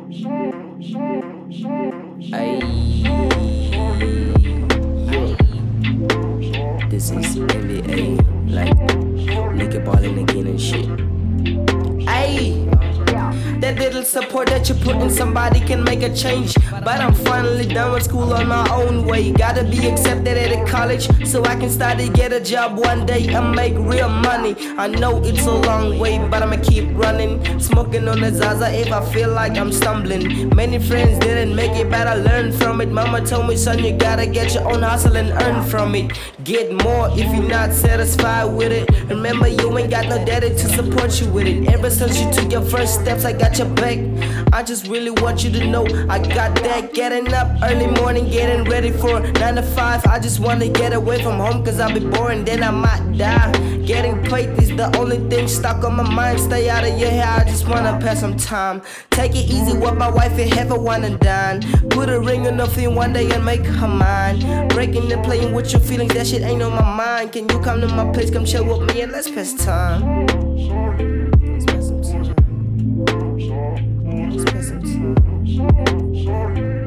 Ayy, this is NBA, like nigga ballin' again and shit. Ayy, that little support that you put in somebody can make a change. But I'm finally done with school on my own way. Gotta be accepted at a college so I can start to get a job one day and make real money. I know it's a long way, but I'ma keep running. Smoking on the Zaza if I feel like I'm stumbling. Many friends didn't make it, but I learned from it. Mama told me, son, you gotta get your own hustle and earn from it. Get more if you're not satisfied with it. Remember, you ain't got no daddy to support you with it. Ever since you took your first steps, I got your back. I just really want you to know I got that. Getting up early morning, getting ready for 9 to 5. I just wanna get away from home cause I'll be boring, then I might die. Getting paid is the only thing stuck on my mind. Stay out of your hair, I just wanna pass some time. Take it easy with my wife and have a wine and dine. Put a ring on her finger one day and make her mine. Breaking and playing with your feelings, that shit ain't on my mind. Can you come to my place, come chill with me and let's pass time. Let's pass some time. Let's pass some time.